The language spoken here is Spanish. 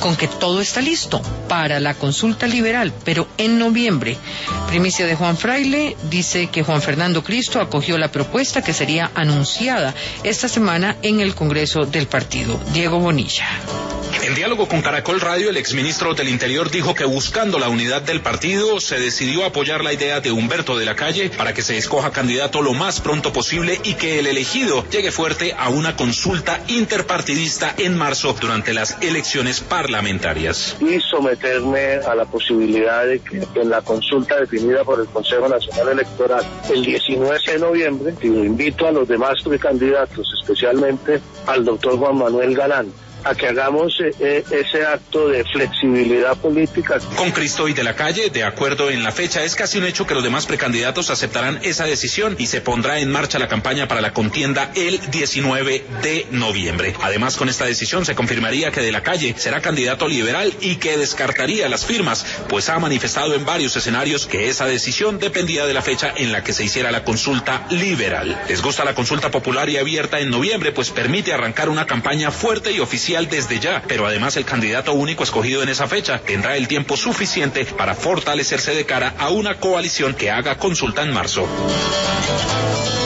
con que todo está listo para la consulta liberal, pero en noviembre. Primicia de Juan Fraile dice que Juan Fernando Cristo acogió la propuesta que sería anunciada esta semana en el Congreso del partido. Diego Bonilla. En diálogo con Caracol Radio, el exministro del Interior dijo que buscando la unidad del partido, se decidió apoyar la idea de Humberto de la Calle para que se escoja candidato lo más pronto posible y que el elegido llegue fuerte a una consulta interpartidista en marzo durante las elecciones parlamentarias. Y someterme a la posibilidad de que en la consulta definida por el Consejo Nacional Electoral el 19 de noviembre, y invito a los demás precandidatos, especialmente al doctor Juan Manuel Galán, a que hagamos ese acto de flexibilidad política. Con Cristo y de la Calle, de acuerdo en la fecha, es casi un hecho que los demás precandidatos aceptarán esa decisión y se pondrá en marcha la campaña para la contienda el 19 de noviembre. Además, con esta decisión se confirmaría que de la Calle será candidato liberal y que descartaría las firmas, pues ha manifestado en varios escenarios que esa decisión dependía de la fecha en la que se hiciera la consulta liberal. Les gusta la consulta popular y abierta en noviembre, pues permite arrancar una campaña fuerte y oficial desde ya, pero además el candidato único escogido en esa fecha tendrá el tiempo suficiente para fortalecerse de cara a una coalición que haga consulta en marzo.